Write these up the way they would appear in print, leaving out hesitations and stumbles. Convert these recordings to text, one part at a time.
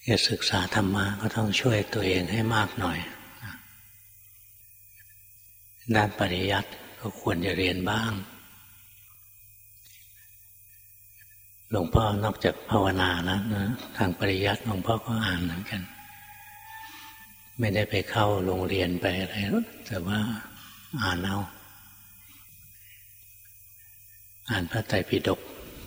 จะศึกษาธรรมะก็ต้องช่วยตัวเองให้มากหน่อยด้านปริยัติก็ควรจะเรียนบ้างหลวงพ่อนอกจากภาวนาแล้วนะทางปริยัติหลวงพ่อก็อ่านเหมือนกันไม่ได้ไปเข้าโรงเรียนไปอะไรแต่ว่าอ่านเอาอ่านพระไตรปิฎก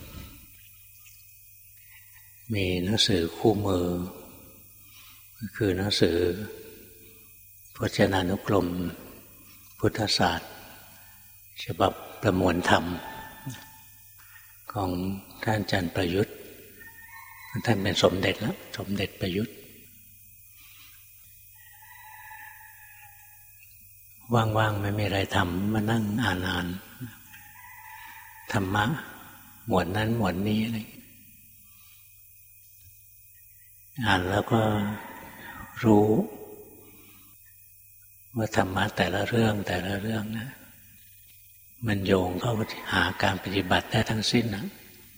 มีหนังสือคู่มือคือหนังสือพจนานุกรมพุทธศาสตร์ฉบับประมวลธรรมของท่านอาจารย์ประยุทธ์ท่านเป็นสมเด็จแล้วสมเด็จประยุทธ์ว่างๆไม่มีอะไรทำมานั่งอ่านธรรมะหมวดนั้นหมวดนี้อะไรอ่านแล้วก็รู้ว่าธรรมะแต่ละเรื่องนะมันโยงเข้าหาการปฏิบัติได้ทั้งสิ้นนะ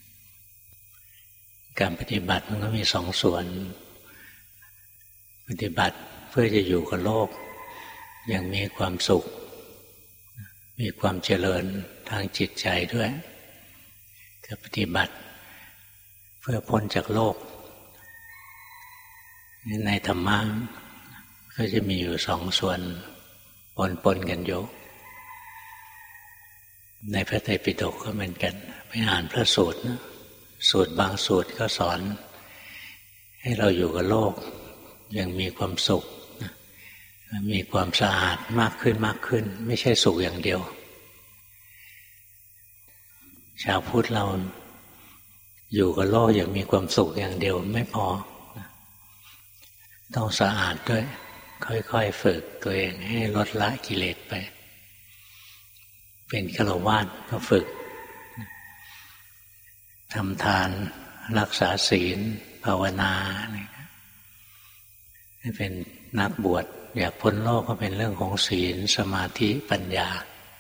การปฏิบัติมันก็มีสองส่วนปฏิบัติเพื่อจะอยู่กับโลกอย่างมีความสุขมีความเจริญทางจิตใจด้วยกับปฏิบัติเพื่อพ้นจากโลกในธรรมะก็จะมีอยู่สองส่วนปนกันอยู่ในพระไตรปิฎกก็เหมือนกันไปอ่านพระสูตรนะสูตรบางสูตรก็สอนให้เราอยู่กับโลกอย่างมีความสุขมีความสะอาดมากขึ้นไม่ใช่สุขอย่างเดียวชาวพุทธเราอยู่กับโลกอย่างมีความสุขอย่างเดียวไม่พอต้องสะอาดด้วยค่อยๆฝึกตัวเองให้ลดละกิเลสไปเป็นฆราวาสก็ฝึกทำทานรักษาศีลภาวนาให้เป็นนักบวชอยากพ้นโลกก็เป็นเรื่องของศีลสมาธิปัญญา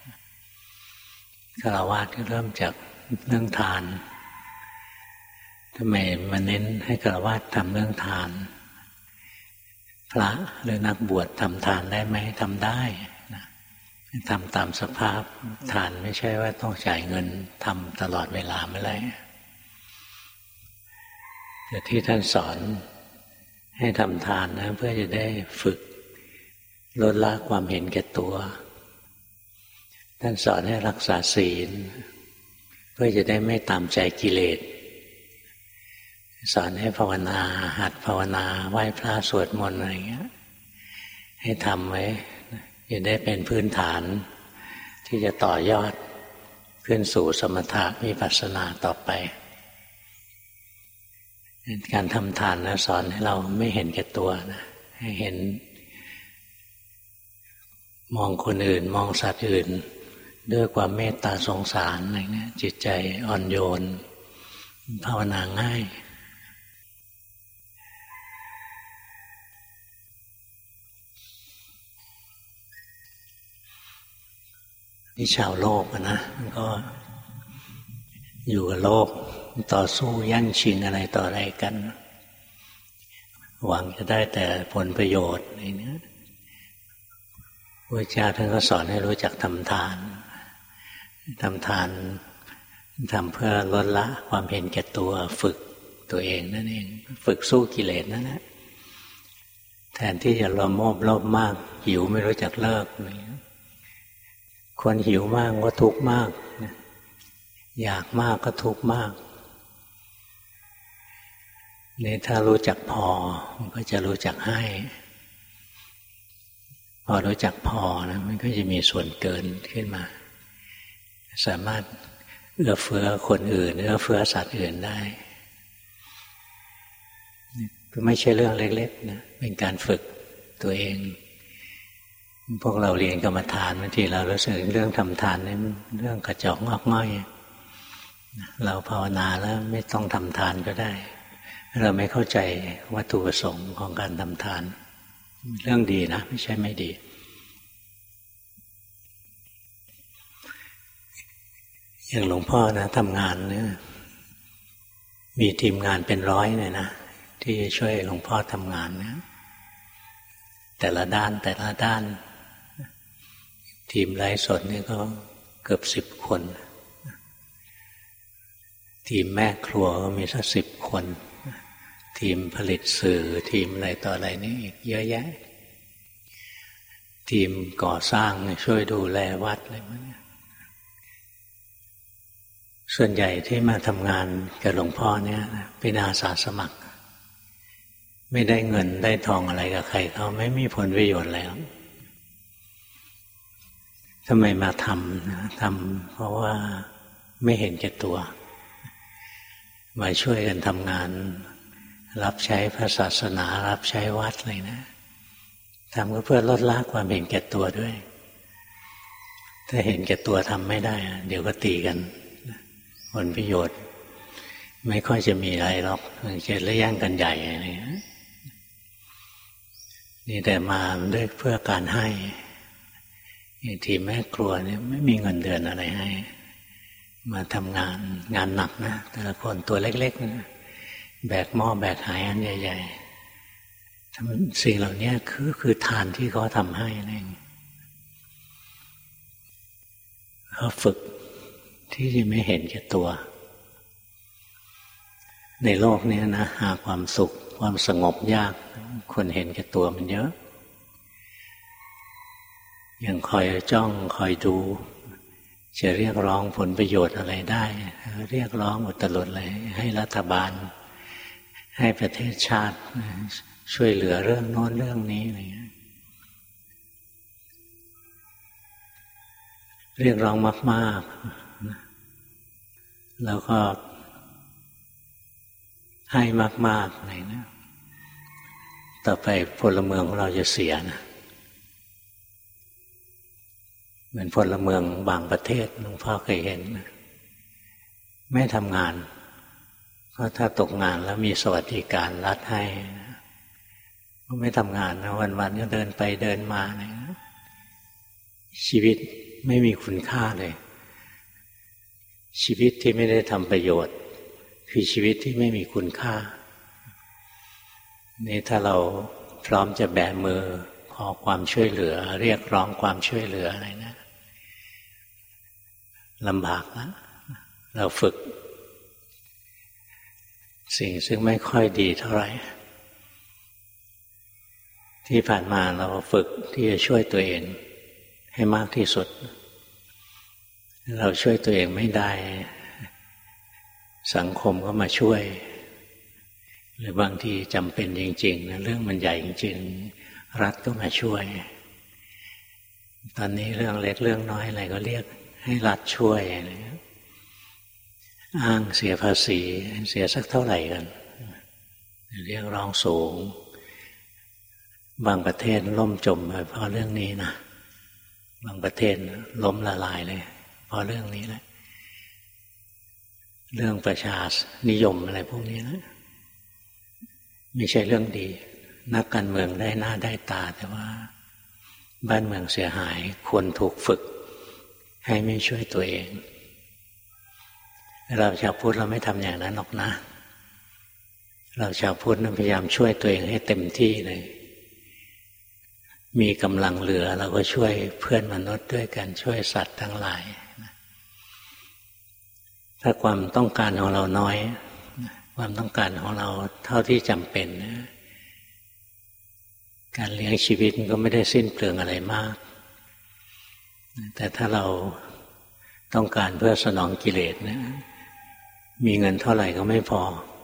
ฆราวาสก็เริ่มจากเรื่องทานทำไมมาเน้นให้ฆราวาสทำเรื่องทานพระหรือนักบวชทำทานได้ไหมทำได้นะทำตามสภาพทานไม่ใช่ว่าต้องจ่ายเงินทำตลอดเวลาไม่ได้แต่ที่ท่านสอนให้ทำทานนะเพื่อจะได้ฝึกลดละความเห็นแก่ตัวท่านสอนให้รักษาศีลเพื่อจะได้ไม่ตามใจกิเลสสอนให้ภาวนาหัดภาวนาไหว้พระสวดมนต์อะไรอย่างเงี้ยให้ทำไว้จะได้เป็นพื้นฐานที่จะต่อยอดขึ้นสู่สมถะวิปัสสนาต่อไปการทำทานนะสอนให้เราไม่เห็นแก่ตัวนะให้เห็นมองคนอื่นมองสัตว์อื่นด้วยความเมตตาสงสารอะไรเงี้ยจิตใจอ่อนโยนภาวนาง่ายนี่ชาวโลกนะมันก็อยู่กับโลกต่อสู้แย่งชิงอะไรต่ออะไรกันหวังจะได้แต่ผลประโยชน์อะไรเนี้ยพระเจ้าท่านก็สอนให้รู้จักทำทานทำทานทำเพื่อลดละความเห็นแก่ตัวฝึกตัวเองนั่นเองฝึกสู้กิเลสนั่นแหละแทนที่จะโลภมากหิวไม่รู้จักเลิกคนหิวมากก็ทุกข์มากอยากมากก็ทุกข์มากนี่ถ้ารู้จักพอมันก็จะรู้จักให้พอรู้จักพอนะมันก็จะมีส่วนเกินขึ้นมาสามารถเอื้อเฟื้อคนอื่นเอื้อเฟื้อสัตว์อื่นได้ก็ไม่ใช่เรื่องเล็กๆนะเป็นการฝึกตัวเองพวกเราเรียนกรรมฐานบางทีเรารู้สึกเรื่องทำทานนี่เรื่องกระจอกงอกง่อยเราภาวนาแล้วไม่ต้องทำทานก็ได้เราไม่เข้าใจวัตถุประสงค์ของการทำทานเรื่องดีนะไม่ใช่ไม่ดีอย่างหลวงพ่อนะทำงานเนี่ยมีทีมงานเป็นร้อยเนี่ยนะที่จะช่วยหลวงพ่อทำงานนะแต่ละด้านทีมไลฟ์สดนี่ก็เกือบ10 คนทีมแม่ครัวก็มีสัก10 คนทีมผลิตสื่อทีมอะไรต่ออะไรนี่อีกเยอะแยะทีมก่อสร้างช่วยดูแลวัดอะไรพวกนี้ส่วนใหญ่ที่มาทำงานกับหลวงพ่อเนี่ยเป็นอาสาสมัครไม่ได้เงินได้ทองอะไรกับใครเขาไม่มีผลประโยชน์แล้วทำไมมาทำเพราะว่าไม่เห็นแก่ตัวมาช่วยกันทำงานรับใช้พระศาสนารับใช้วัดเลยนะทำก็เพื่อลดละความเห็นแก่ตัวด้วยถ้าเห็นแก่ตัวทำไม่ได้เดี๋ยวก็ตีกันผลประโยชน์ไม่ค่อยจะมีอะไรหรอกจะเลี้ยงกันใหญ่อะไรนี่แต่มาด้วยเพื่อการให้ทีมแม่ครัวเนี่ยไม่มีเงินเดือนอะไรให้มาทำงานหนักนะแต่ละคนตัวเล็กๆนะแบกหม้อแบกหายอันใหญ่ๆทำสิ่งเหล่านี้คือทานที่เขาทำให้นั่นเองเขาฝึกที่จะไม่เห็นแก่ตัวในโลกนี้นะหาความสุขความสงบยากคนเห็นแก่ตัวมันเยอะอย่างคอยจ้องคอยดูจะเรียกร้องผลประโยชน์อะไรได้เรียกร้องอุตลุดเลยให้รัฐบาลให้ประเทศชาติช่วยเหลือเรื่องโน้นเรื่องนี้อะไรเงี้ยเรียกร้องมากๆแล้วก็ให้มากๆอะไรนะต่อไปพลเมืองของเราจะเสียนะเหมือนพลเมืองบางประเทศหลวงพ่อเคยเห็นไม่ทำงานเพราะถ้าตกงานแล้วมีสวัสดิการรัฐให้ก็ไม่ทำงานนะวันๆก็เดินไปเดินมานะชีวิตไม่มีคุณค่าเลยชีวิตที่ไม่ได้ทำประโยชน์คือชีวิตที่ไม่มีคุณค่านี่ถ้าเราพร้อมจะแบมือขอความช่วยเหลือเรียกร้องความช่วยเหลืออะไรนะลำบากนะเราฝึกสิ่งซึ่งไม่ค่อยดีเท่าไหร่ที่ผ่านมาเราฝึกที่จะช่วยตัวเองให้มากที่สุดเราช่วยตัวเองไม่ได้สังคมก็มาช่วยหรือบางทีจำเป็นจริงๆนะเรื่องมันใหญ่จริงๆรัฐก็มาช่วยตอนนี้เรื่องเล็กเรื่องน้อยอะไรก็เรียกให้รัฐช่วยอะไรอ้างเสียภาษีเสียสักเท่าไหร่กันเรียกร้องสูงบางประเทศล่มจมไปเพราะเรื่องนี้นะบางประเทศล้มละลายเลยเพราะเรื่องนี้แหละเรื่องประชานิยมอะไรพวกนี้นะไม่ใช่เรื่องดีนักการเมืองได้หน้าได้ตาแต่ว่าบ้านเมืองเสียหายควรถูกฝึกให้ไม่ช่วยตัวเองเราชาวพุทธเราไม่ทำอย่างนั้นหรอกนะเราชาวพุทธพยายามช่วยตัวเองให้เต็มที่เลยมีกำลังเหลือเราก็ช่วยเพื่อนมนุษย์ด้วยกันช่วยสัตว์ทั้งหลายถ้าความต้องการของเราน้อยความต้องการของเราเท่าที่จำเป็นการเลี้ยงชีวิตก็ไม่ได้สิ้นเปลืองอะไรมากแต่ถ้าเราต้องการเพื่อสนองกิเลสนะมีเงินเท่าไหร่ก็ไม่พอ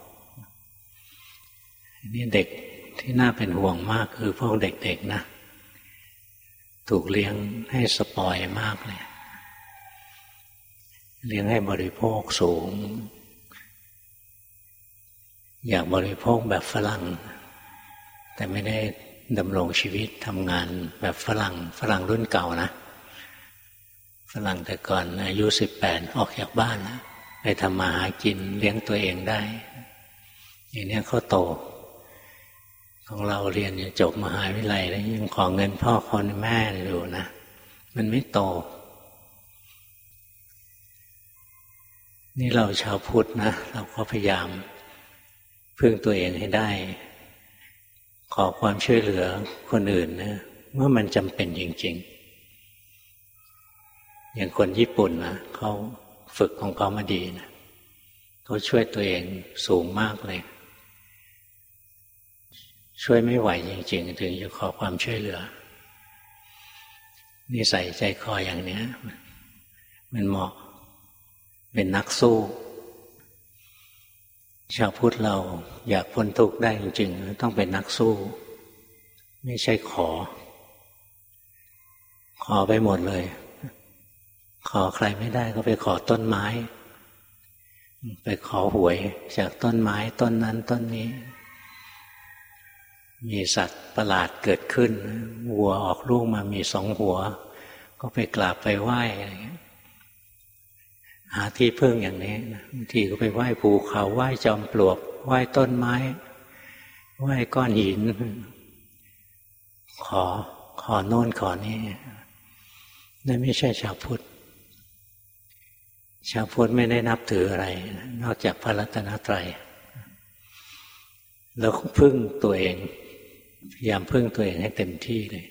นี่เด็กที่น่าเป็นห่วงมากคือพวกเด็กๆนะถูกเลี้ยงให้สปอยมากเลยเลี้ยงให้บริโภคสูงอยากบริโภคแบบฝรั่งแต่ไม่ได้ดำรงชีวิตทำงานแบบฝรั่งรุ่นเก่านะฝรั่งแต่ก่อนอายุ18ออกจากบ้านนะไปทำมาหากินเลี้ยงตัวเองได้อย่างนี้เขาโตของเราเรียนจบมหาวิทยาลัยแล้วยังขอเงินพ่อขอแม่อยู่นะมันไม่โตนี่เราชาวพุทธนะเราก็พยายามพึ่งตัวเองให้ได้ขอความช่วยเหลือคนอื่นนะเมื่อมันจำเป็นจริงๆอย่างคนญี่ปุ่นนะเขาฝึกของเขามาดีนะเขาช่วยตัวเองสูงมากเลยช่วยไม่ไหวจริงๆถึงจะขอความช่วยเหลือนิสัยใจคออย่างนี้มันเหมาะเป็นนักสู้ชาวพุทธเราอยากพ้นทุกข์ได้จริงๆต้องเป็นนักสู้ไม่ใช่ขอไปหมดเลยขอใครไม่ได้ก็ไปขอต้นไม้ไปขอหวยจากต้นไม้ต้นนั้นต้นนี้มีสัตว์ประหลาดเกิดขึ้นวัวออกลูกมามี2 หัวก็ไปกราบไปไหว้อะไรอย่างเงี้ยหาที่พึ่งอย่างนี้บางทีก็ไปไหว้ภูเขาไหว้จอมปลวกไหว้ต้นไม้ไหว้ก้อนหินขอโน่นขอนี่นั่นไม่ใช่ชาวพุทธชาวพุทธไม่ได้นับถืออะไรนอกจากพระรัตนตรัยแล้วพึ่งตัวเองพยายามพึ่งตัวเองให้เต็มที่เลย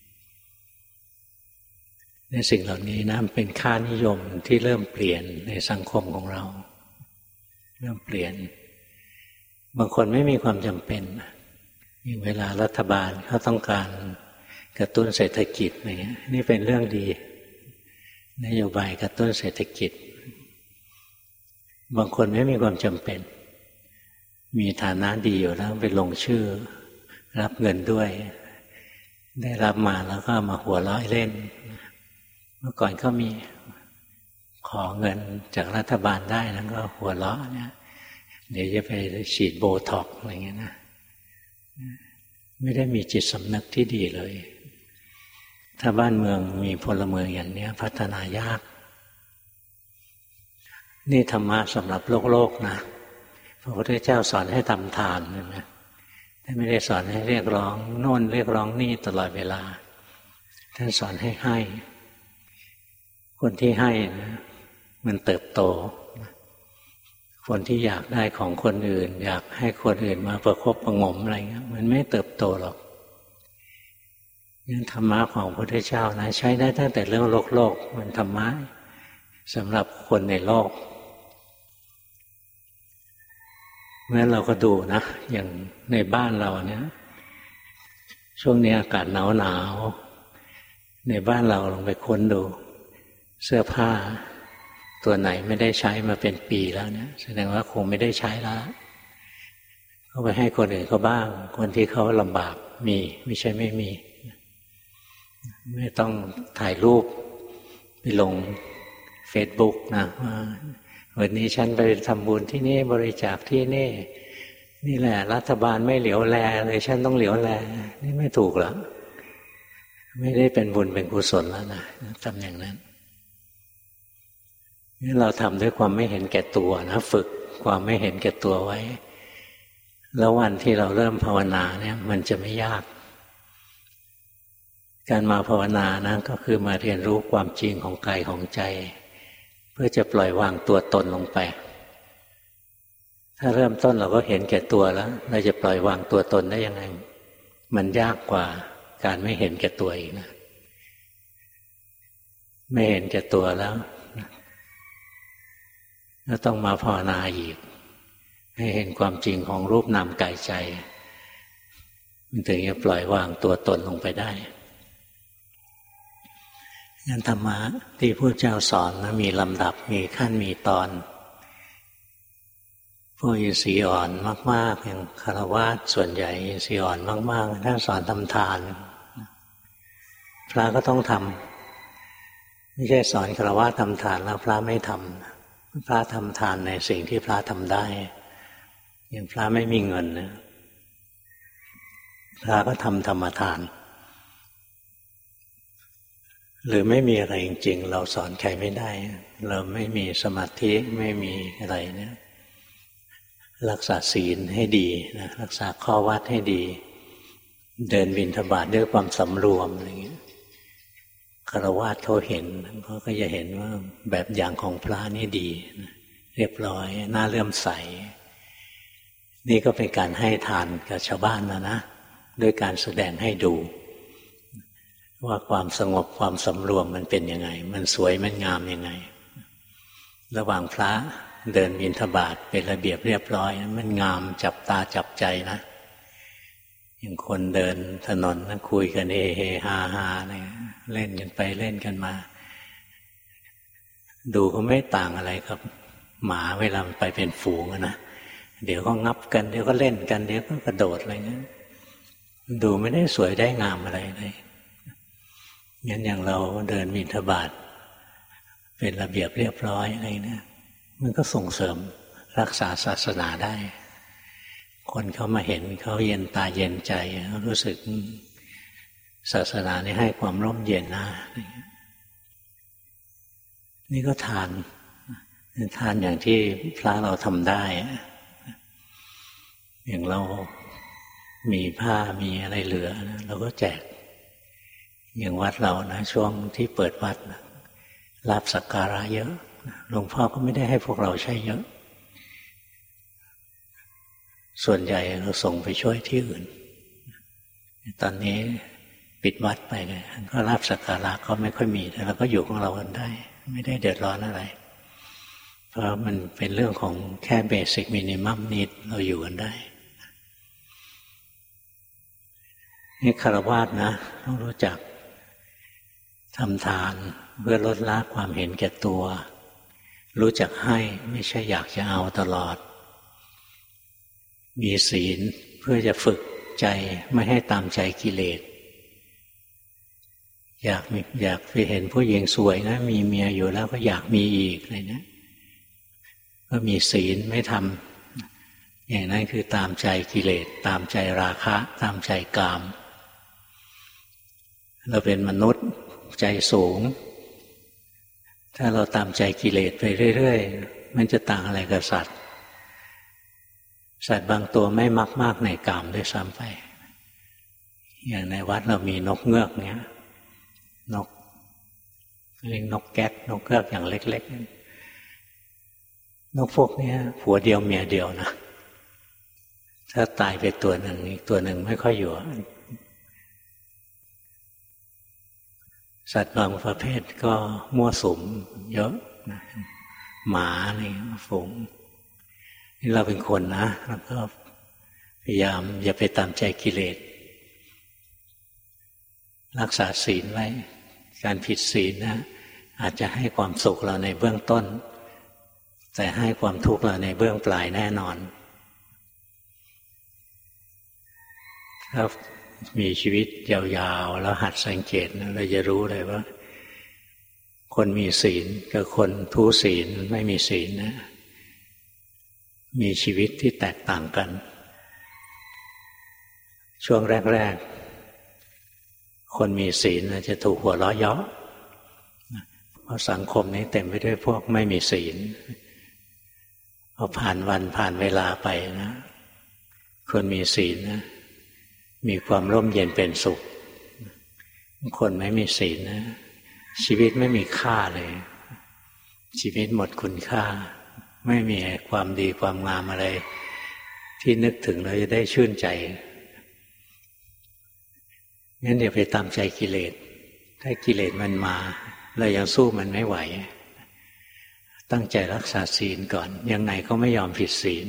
ในสิ่งเหล่านี้นะเป็นค่านิยมที่เริ่มเปลี่ยนในสังคมของเราเริ่มเปลี่ยนบางคนไม่มีความจำเป็นเวลารัฐบาลเขาต้องการกระตุ้นเศรษฐกิจอย่างเงี้ยนี่เป็นเรื่องดีนโยบายกระตุ้นเศรษฐกิจบางคนไม่มีความจำเป็นมีฐานะดีอยู่แล้วไปลงชื่อรับเงินด้วยได้รับมาแล้วก็มาหัวเราะเล่นเมื่อก่อนก็มีขอเงินจากรัฐบาลได้แล้วก็หัวเราะเนี่ยเดี๋ยวจะไปฉีดโบท็อกซ์อะไรเงี้ยนะไม่ได้มีจิตสำนึกที่ดีเลยถ้าบ้านเมืองมีพลเมืองอย่างนี้พัฒนายากนี่ธรรมะสำหรับโลกนะพระพุทธเจ้าสอนให้ทำทานนะท่านไม่ได้สอนให้เรียกร้องโน่นเรียกร้องนี่ตลอดเวลาท่านสอนให้คนที่ให้นะมันเติบโตคนที่อยากได้ของคนอื่นอยากให้คนอื่นมาประคบประหงมอะไรเงี้ยมันไม่เติบโตหรอกธรรมะของพระพุทธเจ้านะใช้ได้ตั้งแต่เรื่องโลกมันธรรมะสำหรับคนในโลกเมื่อเราก็ดูนะอย่างในบ้านเราเนี่ยช่วงนี้อากาศหนาวในบ้านเราลองไปค้นดูเสื้อผ้าตัวไหนไม่ได้ใช้มาเป็นปีแล้วเนี่ยแสดงว่าคงไม่ได้ใช้แล้วก็ไปให้คนอื่นเขาบ้างคนที่เขาลำบากมีไม่ใช่ไม่มีไม่ต้องถ่ายรูปไปลง Facebook นะว่าวันนี้ฉันไปทำบุญที่นี่บริจาคที่นี่แหละรัฐบาลไม่เหลียวแลเลยฉันต้องเหลียวแลนี่ไม่ถูกหรอกไม่ได้เป็นบุญเป็นกุศลแล้วนะทำอย่างนั้นนี่เราทำด้วยความไม่เห็นแก่ตัวนะฝึกความไม่เห็นแก่ตัวไว้แล้ววันที่เราเริ่มภาวนาเนี่ยมันจะไม่ยากการมาภาวนานะก็คือมาเรียนรู้ความจริงของกายของใจเพื่อจะปล่อยวางตัวตนลงไปถ้าเริ่มต้นเราก็เห็นแก่ตัวแล้วเราจะปล่อยวางตัวตนได้ยังไงมันยากกว่าการไม่เห็นแก่ตัวอีกนะไม่เห็นแก่ตัวแล้วก็ต้องมาภาวนาอีกให้เห็นความจริงของรูปนามกายใจมันถึงจะปล่อยวางตัวตนลงไปได้งั้นธรรมะที่พระเจ้าสอนนะมีลำดับมีขั้นมีตอนพวกอินทรีย์อ่อนมากๆอย่างฆราวาสส่วนใหญ่อินทรีย์อ่อนมากๆท่านสอนทำทานพระก็ต้องทำไม่ใช่สอนฆราวาสทำทานแล้วพระไม่ทำพระทำทานในสิ่งที่พระทำได้อย่างพระไม่มีเงินนะพระก็ทำธรรมทานหรือไม่มีอะไรจริงๆเราสอนใครไม่ได้เราไม่มีสมาธิไม่มีอะไรเนี่ยรักษาศีลให้ดีนะรักษาข้อวัดให้ดีเดินบิณฑบาตด้วยความสำรวมอะไรอย่างเงี้ยฆราวาสเขาเห็นเขาก็จะเห็นว่าแบบอย่างของพระนี่ดีเรียบร้อยน่าเลื่อมใสนี่ก็เป็นการให้ทานกับชาวบ้านนะด้วยการแสดงให้ดูว่าความสงบความสำรวมมันเป็นยังไงมันสวยมันงามยังไงระหว่างพระเดินบิณฑบาตเป็นระเบียบเรียบร้อยมันงามจับตาจับใจนะอย่างคนเดินถนนคุยกันเฮเฮฮาฮาเนี่ยเล่นกันไปเล่นกันมาดูก็ไม่ต่างอะไรกับหมาเวลามันไปเป็นฝูงนะเดี๋ยวก็งับกันเดี๋ยวก็เล่นกันเดี๋ยวก็กระโดดอะไรเงี้ยดูไม่ได้สวยได้งามอะไรเลยงั้นอย่างเราเดินบิณฑบาตเป็นระเบียบเรียบร้อยอะไรเนี่ยมันก็ส่งเสริมรักษาศาสนาได้คนเขามาเห็นเขาเย็นตาเย็นใจเขารู้สึกศาสนานี่ให้ความร่มเย็นนะนี่ก็ทานอย่างที่พระเราทำได้อย่างเรามีผ้ามีอะไรเหลือเราก็แจกอย่างวัดเรานะช่วงที่เปิดวัดลาภสักการะเยอะหลวงพ่อก็ไม่ได้ให้พวกเราใช้เยอะส่วนใหญ่เราส่งไปช่วยที่อื่นตอนนี้ปิดวัดไปเลยก็ลาภสักการะก็ไม่ค่อยมีแต่เราก็อยู่ของเรากันได้ไม่ได้เดือดร้อนอะไรเพราะมันเป็นเรื่องของแค่เบสิกมินิมัมนิดเราอยู่กันได้นี่ฆราวาสนะต้องรู้จักทำทานเพื่อลดละความเห็นแก่ตัวรู้จักให้ไม่ใช่อยากจะเอาตลอดมีศีลเพื่อจะฝึกใจไม่ให้ตามใจกิเลสอยากไปเห็นผู้หญิงสวยนะมีเมียอยู่แล้วก็อยากมีอีกอะไรนะก็มีศีลไม่ทำอย่างนั้นคือตามใจกิเลสตามใจราคะตามใจกามเราเป็นมนุษย์ใจสูงถ้าเราตามใจกิเลสไปเรื่อยๆมันจะต่างอะไรกับสัตว์บางตัวไม่มักมากในกามด้วยซ้ำไปอย่างในวัดเรามีนกเงือกเนี้ยนกเรียกนกแก๊กนกเงือกอย่างเล็กๆนกพวกนี้ผัวเดียวเมียเดียวนะถ้าตายไปตัวหนึ่งอีกตัวหนึ่งไม่ค่อยอยู่สัตว์บางประเภทก็มั่วสุมเยอะนะหมานี่ฝูงนี่เราเป็นคนนะแล้วก็พยายามอย่าไปตามใจกิเลสรักษาศีลไว้การผิดศีลนะอาจจะให้ความสุขเราในเบื้องต้นแต่ให้ความทุกข์เราในเบื้องปลายแน่นอนถ้ามีชีวิตยาวๆแล้วหัดสังเกตเราจะรู้เลยว่าคนมีศีลกับคนทุศีลไม่มีศีลนะมีชีวิตที่แตกต่างกันช่วงแรกๆคนมีศีลจะถูกหัวเราะเยาะเพราะสังคมนี้เต็มไปด้วยพวกไม่มีศีลพอผ่านวันผ่านเวลาไปนะคนมีศีลนะมีความร่มเย็นเป็นสุขคนไม่มีศีลนะชีวิตไม่มีค่าเลยชีวิตหมดคุณค่าไม่มีความดีความงามอะไรที่นึกถึงเราจะได้ชื่นใจงั้นอย่าไปตามใจกิเลสถ้ากิเลสมันมาเรายังสู้มันไม่ไหวตั้งใจรักษาศีลก่อนยังไงก็ไม่ยอมผิดศีล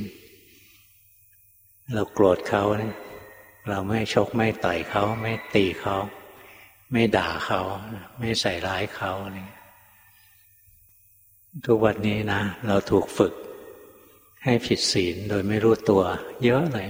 เราโกรธเขาเราไม่ชกไม่ต่อยเขาไม่ตีเขาไม่ด่าเขาไม่ใส่ร้ายเขาทุกวันนี้นะเราถูกฝึกให้ผิดศีลโดยไม่รู้ตัวเยอะเลย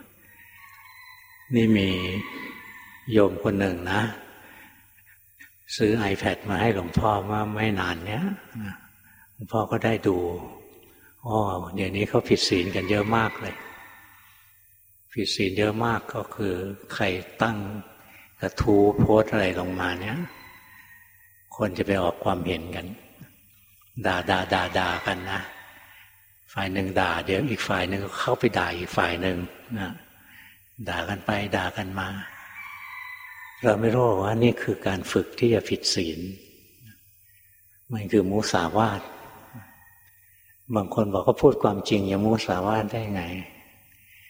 นี่มีโยมคนหนึ่งนะซื้อ iPad มาให้หลวงพ่อว่าไม่นานเนี้ยหลวงพ่อก็ได้ดูเดี๋ยวนี้เขาผิดศีลกันเยอะมากเลยผิดศีลเยอะมากก็คือใครตั้งกระทู้โพสอะไรลงมาเนี้ยคนจะไปออกความเห็นกันด่ากันนะฝ่ายหนึ่งด่าเดี๋ยวอีกฝ่ายหนึ่งก็เข้าไปด่าอีกฝ่ายหนึ่งนะด่ากันไปด่ากันมาเราไม่รู้ว่านี่คือการฝึกที่จะผิดศีลมันคือมุสาวาทบางคนบอกเขาพูดความจริงอย่ามุสาวาทได้ไง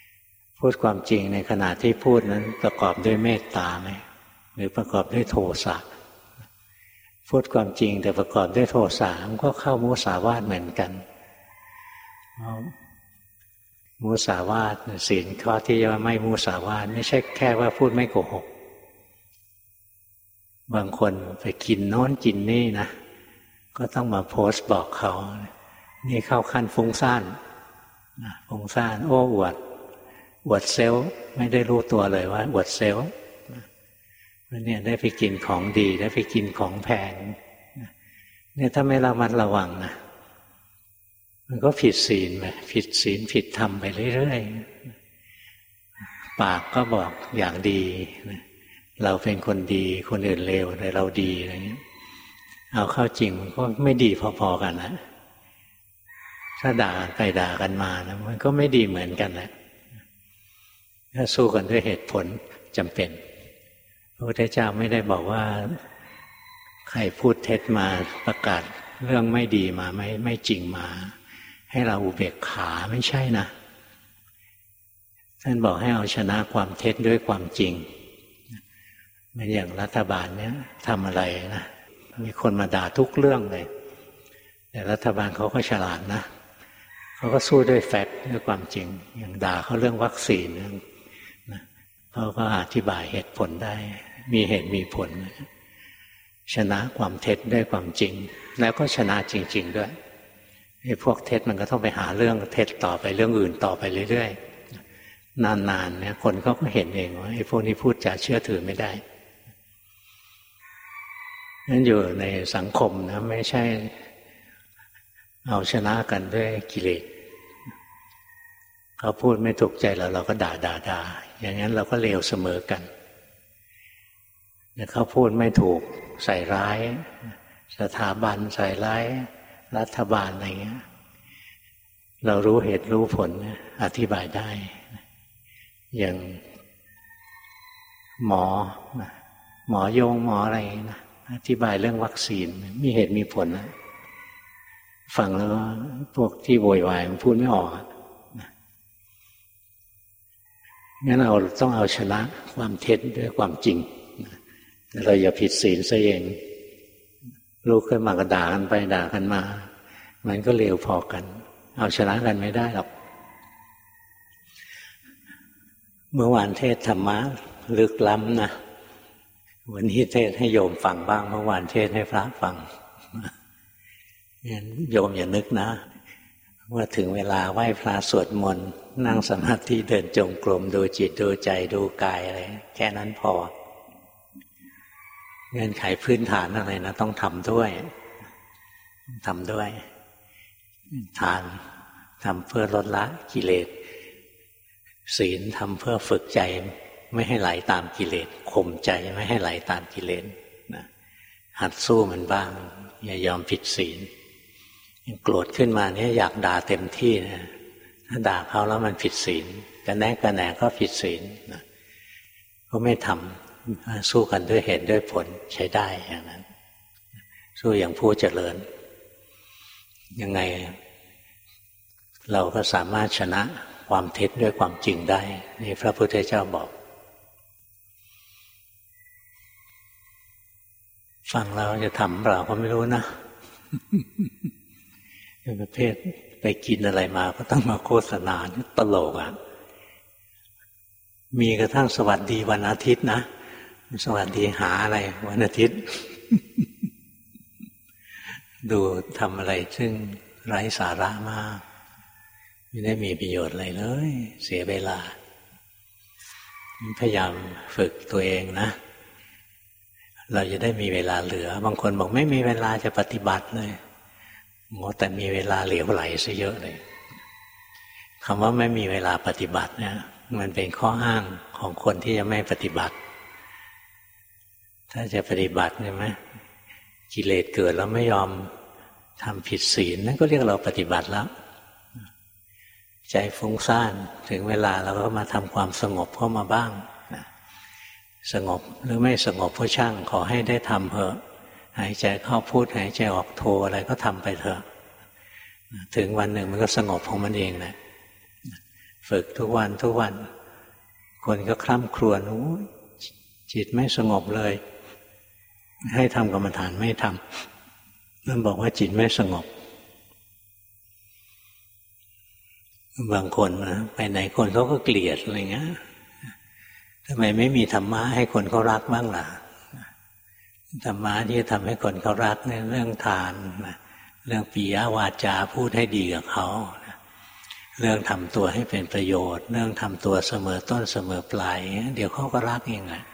พูดความจริงในขณะที่พูดนั้นประกอบด้วยเมตตาไหมหรือประกอบด้วยโทสะพูดความจริงแต่ประกอบด้วยโทสะมันก็เข้ามุสาวาทเหมือนกันมุสาวาทศีลข้อที่ว่าไม่มุสาวาทไม่ใช่แค่ว่าพูดไม่โกหกบางคนไปกินโน้นกินนี่นะก็ต้องมาโพสต์บอกเขานี่เข้าขั้นฟุ้งซ่านฟุ้งซ่านโอ้อวดเซลล์ไม่ได้รู้ตัวเลยว่าอวดเซลล์เนี่ยได้ไปกินของดีได้ไปกินของแพงเนี่ยถ้าไม่ระมัดระวังนะมันก็ผิดศีลไปผิดศีลผิดธรรมไปเรื่อยๆปากก็บอกอย่างดีเราเป็นคนดีคนอื่นเลวแต่เราดีอะไรเงี้ยเอาเข้าจริงมันก็ไม่ดีพอๆกันนะถ้าด่าใครด่ากันมานะมันก็ไม่ดีเหมือนกันนะถ้าสู้กันด้วยเหตุผลจำเป็นพระพุทธเจ้าไม่ได้บอกว่าใครพูดเท็จมาประกาศเรื่องไม่ดีมาไม่จริงมาให้เราอุเบกขาไม่ใช่นะท่านบอกให้เอาชนะความเท็จด้วยความจริงเหมือนอย่างรัฐบาลเนี้ยทำอะไรนะมีคนมาด่าทุกเรื่องเลยแต่รัฐบาลเขาก็ฉลาดนะเขาก็สู้ด้วยแฟกต์ด้วยความจริงอย่างด่าเขาเรื่องวัคซีนนะเขาก็อธิบายเหตุผลได้มีเหตุมีผลชนะความเท็จด้วยความจริงแล้วก็ชนะจริงๆด้วยไอ้พวกเท็จมันก็ต้องไปหาเรื่องเท็จต่อไปเรื่องอื่นต่อไปเรื่อยๆนานๆเนี่ยคนเขาก็เห็นเองว่าไอ้พวกนี้พูดจาเชื่อถือไม่ได้นั่นอยู่ในสังคมนะไม่ใช่เอาชนะกันด้วยกิเลสเขาพูดไม่ถูกใจเราก็ด่าอย่างนั้นเราก็เลวเสมอกันเขาพูดไม่ถูกใส่ร้ายสถาบันใส่ร้ายรัฐบาลอะไรเงี้ยเรารู้เหตุรู้ผลอธิบายได้อย่างหมอโยงหมออะไรนะอธิบายเรื่องวัคซีนมีเหตุมีผลนะฟังแล้วพวกที่โวยวายมันพูดไม่ออกงั้นเราต้องเอาชนะความเท็จด้วยความจริงเราอย่าผิดศีลซะเองลูกขึ้นมาก็ด่ากันไปด่ากันมามันก็เลวพอกันเอาชนะกันไม่ได้หรอกเมื่อวานเทศธรรมะลึกล้ำนะวันนี้เทศให้โยมฟังบ้างเมื่อวานเทศให้พระฟังโยมอย่านึกนะว่าถึงเวลาไหว้พระสวดมนต์นั่งสมาธิเดินจงกรมดูจิตดูใจดูกายอะไรแค่นั้นพอเงื่อนไขพื้นฐานอะไรนะต้องทำด้วยทานทำเพื่อลดละกิเลสศีลทำเพื่อฝึกใจไม่ให้ไหลตามกิเลสข่มใจไม่ให้ไหลตามกิเลสนะหัดสู้มันบ้างอย่ายอมผิดศีลโกรธขึ้นมาเนี่ยอยากด่าเต็มที่นะถ้าด่าเขาแล้วมันผิดศีลกระแหนก็ผิดศีลนะก็ไม่ทำสู้กันด้วยเหตุด้วยผลใช้ได้อย่างนั้นสู้อย่างผู้เจริญยังไงเราก็สามารถชนะความเท็จด้วยความจริงได้นี่พระพุทธเจ้าบอกฟังแล้วจะทำเราก็ไม่รู้นะเป็นประเภทไปกินอะไรมาก็ต้องมาโฆษณาตลกอ่ะมีกระทั่งสวัสดีวันอาทิตย์นะสวัสดีหาอะไรวันอาทิตย์ ดูทำอะไรซึ่งไร้สาระมากไม่ได้มีประโยชน์อะไรเลยเสียเวลาพยายามฝึกตัวเองนะเราจะได้มีเวลาเหลือบางคนบอกไม่มีเวลาจะปฏิบัติเลยแต่มีเวลาเหลวไหลซะเยอะเลยคำว่าไม่มีเวลาปฏิบัติเนี่ยมันเป็นข้ออ้างของคนที่จะไม่ปฏิบัติถ้าจะปฏิบัติใช่ไหมกิเลสเกิดแล้วไม่ยอมทำผิดศีลนั่นก็เรียกเราปฏิบัติแล้วใจฟุ้งซ่านถึงเวลาเราก็มาทำความสงบเข้ามาบ้างสงบหรือไม่สงบก็ช่างขอให้ได้ทำเถอะหายใจเข้าพูดหายใจออกโทอะไรก็ทำไปเถอะถึงวันหนึ่งมันก็สงบของมันเองแหละฝึกทุกวันคนก็คร่ำครวญโอ้ยจิตไม่สงบเลยให้ทำกรรมฐานไม่ทำนั่นบอกว่าจิตไม่สงบบางคนนะไปไหนคนเขาก็เกลียดอะไรเงี้ยทำไมไม่มีธรรมะให้คนเขารักบ้างล่ะธรรมะที่จะทำให้คนเขารักเนี่ยเรื่องทานเรื่องปิยวาจาพูดให้ดีกับเขาเรื่องทำตัวให้เป็นประโยชน์เรื่องทำตัวเสมอต้นเสมอปลายเดี๋ยวเขาก็รักเองแหละ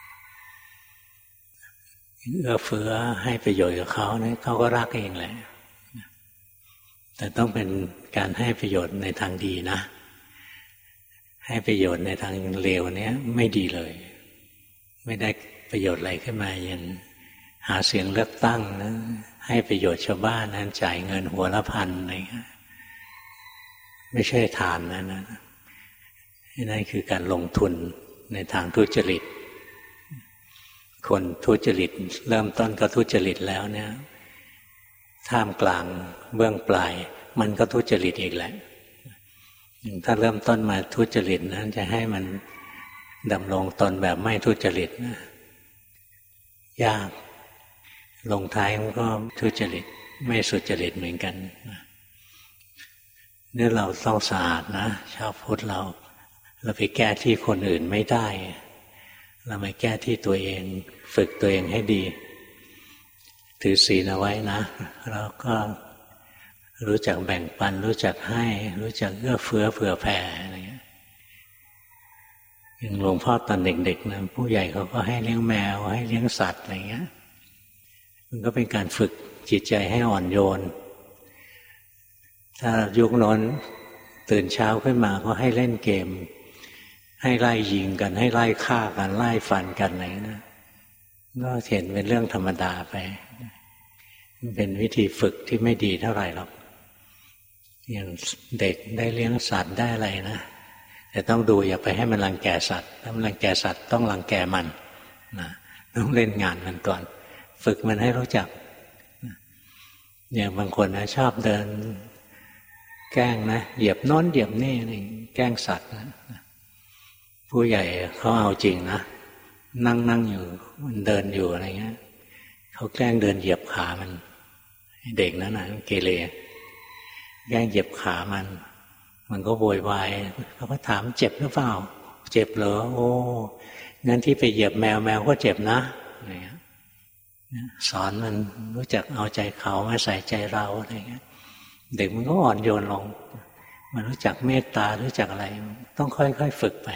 เอื้อเฟื้อให้ประโยชน์กับเขาเนี่ยเขาก็รักเองแหละแต่ต้องเป็นการให้ประโยชน์ในทางดีนะให้ประโยชน์ในทางเลวเนี้ยไม่ดีเลยไม่ได้ประโยชน์อะไรขึ้นมาอย่างหาเสียงเลือกตั้งนะให้ประโยชน์ชาวบ้านนั้นจ่ายเงินหัวละ1,000อะไรเงี้ยไม่ใช่ทานนั่นคือการลงทุนในทางทุจริตคนทุจริตเริ่มต้นก็ทุจริตแล้วเนี่ยท่ามกลางเบื้องปลายมันก็ทุจริตอีกแหละถ้าเริ่มต้นมาทุจริตนั้นจะให้มันดำรงตนแบบไม่ทุจริตนะยากลงท้ายมันก็ทุจริตไม่สุจริตเหมือนกันนี่เราต้องสะอาดนะชาวพุทธเราไปแก้ที่คนอื่นไม่ได้เราไปแก้ที่ตัวเองฝึกตัวเองให้ดีถือศีลเอาไว้นะแล้วก็รู้จักแบ่งปันรู้จักให้รู้จักเอื้อเฟื้อเผื่อแผ่อะไรเงี้ยอย่างหลวงพ่อตอนเด็กๆนะผู้ใหญ่เขาก็ให้เลี้ยงแมวให้เลี้ยงสัตว์อะไรเงี้ยมันก็เป็นการฝึกจิตใจให้อ่อนโยนถ้ายุคโน้นตื่นเช้าขึ้นมาก็ให้เล่นเกมให้ไล่ยิงกันให้ไล่ฆ่ากันไล่ฟันกันอะไรนะก็เห็นเป็นเรื่องธรรมดาไปเป็นวิธีฝึกที่ไม่ดีเท่าไหร่หรอกอย่างเด็กได้เลี้ยงสัตว์ได้อะไรนะแต่ต้องดูอย่าไปให้มันรังแกสัตว์ถ้ามันรังแกสัตว์ต้องรังแกมันนะต้องเล่นงานมันก่อนฝึกมันให้รู้จักอย่างบางคนนะชอบเดินแกล้งนะเหยียบโน้นเหยียบนี่แกล้งสัตว์นะผู้ใหญ่เขาเอาจริงนะนั่งอยู่มันเดินอยู่อะไรเงี้ยเขาแกล้งเดินเหยียบขามันเด็กนั้นนะเกเรแกล้งเหยียบขามันก็โวยวายเขาก็ถามเจ็บหรือเปล่าเจ็บเหรอโอ้งั้นที่ไปเหยียบแมวก็เจ็บนะอะไรเงี้ยสอนมันรู้จักเอาใจเขามาใส่ใจเราอะไรเงี้ยเด็กมันก็อ่อนโยนลงมันรู้จักเมตตารู้จักอะไรต้องค่อยๆฝึกไป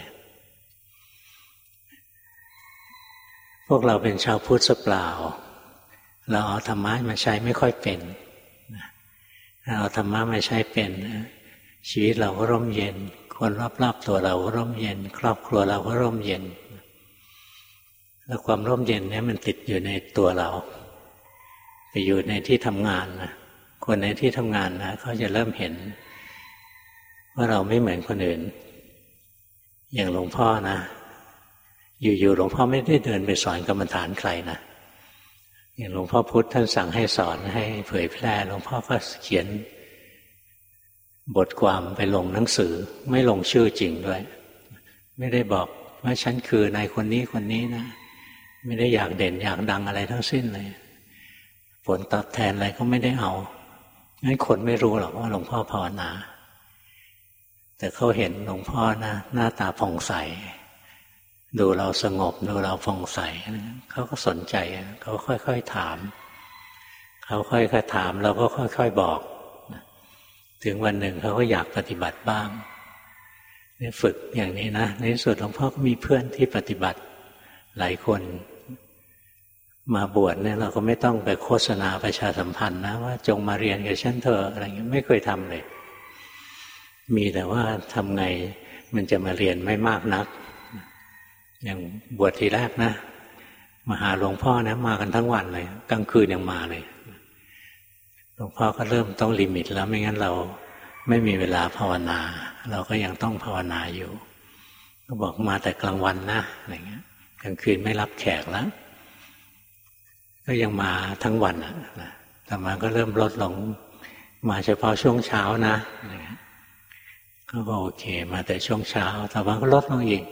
พวกเราเป็นชาวพุทธเปล่าเราเอาธรรมะมาใช้ไม่ค่อยเป็นเราเอาธรรมะมาใช้เป็นชีวิตเราก็ร่มเย็นคนรอบๆตัวเราก็ร่มเย็นครอบครัวเราก็ร่มเย็นแล้วความร่มเย็นนี้มันติดอยู่ในตัวเราไปอยู่ในที่ทำงานนะคนในที่ทำงานนะเขาจะเริ่มเห็นว่าเราไม่เหมือนคนอื่นอย่างหลวงพ่อนะอยู่ๆหลวงพ่อไม่ได้เดินไปสอนกรรมฐานใครนะอย่างหลวงพ่อพุธท่านสั่งให้สอนให้เผยแพร่หลวงพ่อก็เขียนบทความไปลงหนังสือไม่ลงชื่อจริงด้วยไม่ได้บอกว่าฉันคือนายคนนี้นะไม่ได้อยากเด่นอยากดังอะไรทั้งสิ้นเลยผลตอบแทนอะไรก็ไม่ได้เอางั้นคนไม่รู้หรอกว่าหลวงพ่อภาวนาแต่เขาเห็นหลวงพ่อนะหน้าตาผ่องใสดูเราสงบดูเราผ่องใสเขาก็สนใจเขาค่อยๆถามเขาค่อยๆถามเราก็ค่อยๆบอกถึงวันหนึ่งเขาก็อยากปฏิบัติบ้างนี่ฝึกอย่างนี้นะในที่สุดหลวงพ่อก็มีเพื่อนที่ปฏิบัติหลายคนมาบวชเนี่ยเราก็ไม่ต้องไปโฆษณาประชาสัมพันธ์นะว่าจงมาเรียนกับฉันเถอะอะไรเงี้ยไม่เคยทำเลยมีแต่ว่าทำไงมันจะมาเรียนไม่มากนักอย่างบวชทีแรกนะมาหาหลวงพ่อนะมากันทั้งวันเลยกลางคืนยังมาเลยหลวงพ่อก็เริ่มต้องลิมิตแล้วไม่งั้นเราไม่มีเวลาภาวนาเราก็ยังต้องภาวนาอยู่ก็บอกมาแต่กลางวันนะอะไรเงี้ยกลางคืนไม่รับแขกแล้วก็ยังมาทั้งวันแต่มาก็เริ่มลดลงมาเฉพาะช่วงเช้านะก็โอเคมาแต่ช่วงเช้าแต่ว่าก็ลดลงอีก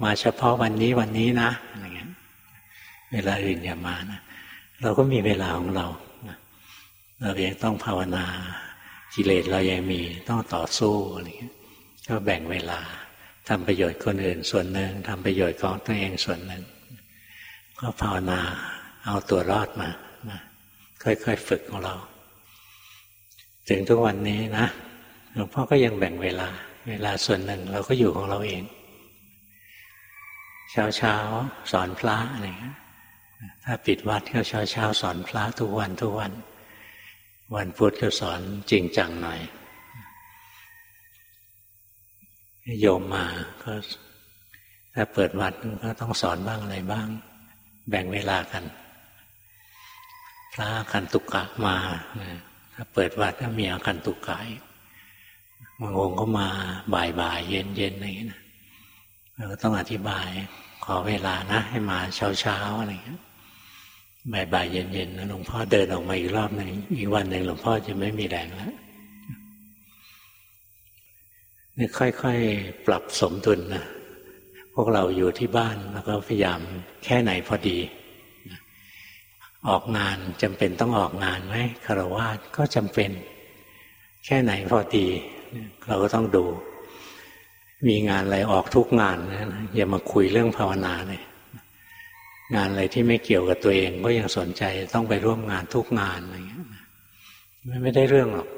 มาเฉพาะวันนี้นะอะไรเงี้ยเวลาอื่นอย่ามานะเราก็มีเวลาของเราเรายังต้องภาวนากิเลสเรายังมีต้องต่อสู้อะไรเงี้ยก็แบ่งเวลาทำประโยชน์คนอื่นส่วนหนึ่งทำประโยชน์ของตัวเองส่วนหนึ่งก็ภาวนาเอาตัวรอดมาค่อยๆฝึกของเราถึงทุกวันนี้นะหลวงพ่อก็ยังแบ่งเวลาส่วนหนึ่งเราก็อยู่ของเราเองเช้าสอนพระอะไรเงี้ยถ้าปิดวัดก็เช้าสอนพระทุกวันวันพุธก็สอนจริงจังหน่อยโยมมาก็ถ้าเปิดวัดก็ต้องสอนบ้างอะไรบ้างแบ่งเวลากันพระอาคันตุกะมาถ้าเปิดวัดก็มีอาคันตุกะบางองค์ก็มาบ่ายเย็นอะไรอย่างนี้นะเราก็ต้องอธิบายขอเวลานะให้มาเช้าอะไรอย่างนี้บ่ายเย็นนะหลวงพ่อเดินออกมาอีกรอบหนึ่งอีกวันหนึ่งหลวงพ่อจะไม่มีแรงแล้วนี่ค่อยๆปรับสมดุลนะพวกเราอยู่ที่บ้านแล้วก็พยายามแค่ไหนพอดีออกงานจำเป็นต้องออกงานไหมฆราวาสก็จำเป็นแค่ไหนพอดีเราก็ต้องดูมีงานอะไรออกทุกงานนะอย่ามาคุยเรื่องภาวนาเลยงานอะไรที่ไม่เกี่ยวกับตัวเองก็ยังสนใจต้องไปร่วมงานทุกงานอะไรเงี้ยไม่ได้เรื่องหรอก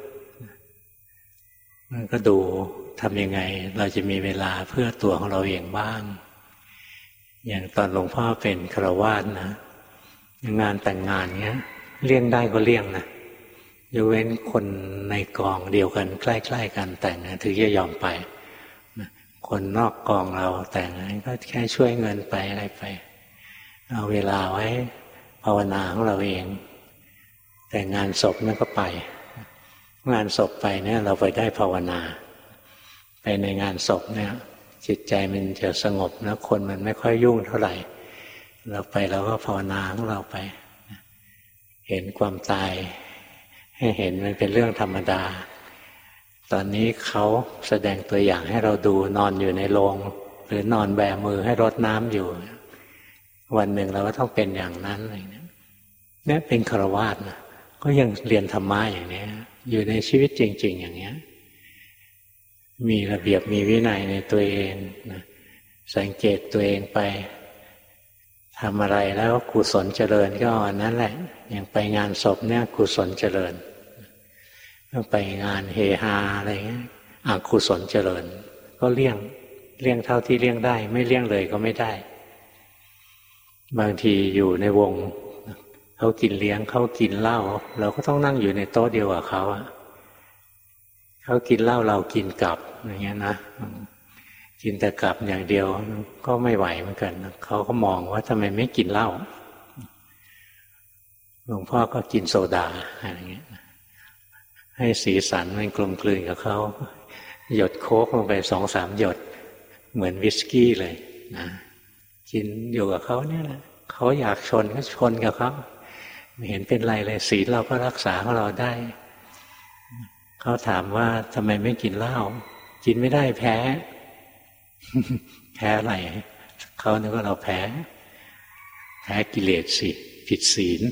มันก็ดูทำยังไงเราจะมีเวลาเพื่อตัวของเราเองบ้างอย่างตอนหลวงพ่อเป็นฆราวาสนะงานแต่งงานเงี้ยเลี่ยงได้ก็เลี่ยงนะยกเว้นคนในกองเดียวกันใกล้ๆกันแต่งนะถึงจะยอมไปคนนอกกองเราแต่งก็แค่ช่วยเงินไปอะไรไปเอาเวลาไว้ภาวนาของเราเองแต่งานศพนั่นก็ไปงานศพไปเนี่ยเราไปได้ภาวนาไปในงานศพเนี่ยจิตใจมันจะสงบนะคนมันไม่ค่อยยุ่งเท่าไหร่เราไปเราก็ภาวนาของเราไปเห็นความตายให้เห็นมันเป็นเรื่องธรรมดาตอนนี้เขาแสดงตัวอย่างให้เราดูนอนอยู่ในโรงหรือนอนแบมือให้รดน้ำอยู่วันหนึ่งเราก็ต้องเป็นอย่างนั้นอะไรเนี่ยเป็นฆราวาสนะก็ยังเรียนธรรมะอย่างนี้อยู่ในชีวิตจริงๆอย่างนี้มีระเบียบมีวินัยในตัวเองนะสังเกตตัวเองไปทำอะไรแล้วกุศลเจริญก็อันนั้นแหละอย่างไปงานศพเนี่ยกุศลเจริญไปงานเฮฮาอะไรเงี้ยอกุศลเจริญก็เลี่ยงเท่าที่เลี่ยงได้ไม่เลี่ยงเลยก็ไม่ได้บางทีอยู่ในวงเขากินเลี้ยงเขากินเหล้าเราก็ต้องนั่งอยู่ในโต๊ะเดียวกับเขาเขากินเหล้าเรากินกลับอย่างเงี้ยนะกินแต่กลับอย่างเดียวก็ไม่ไหวเหมือนกันเขาก็มองว่าทำไมไม่กินเหล้าหลวงพ่อก็กินโซดาอะไรเงี้ยให้สีสันมันกลมกลืนกับเขาหยดโค้กลงไป2-3 หยดเหมือนวิสกี้เลยนะกินอยู่กับเขาเนี่ยแหละเขาอยากชนก็ชนกับเขาไม่เห็นเป็นไรเลยศีลเราก็รักษาของเราได้เขาถามว่าทำไมไม่กินเหล้ากินไม่ได้แพ้ แพ้อะไรเขานึกว่าเราแพ้กิเลสสิผิดศีล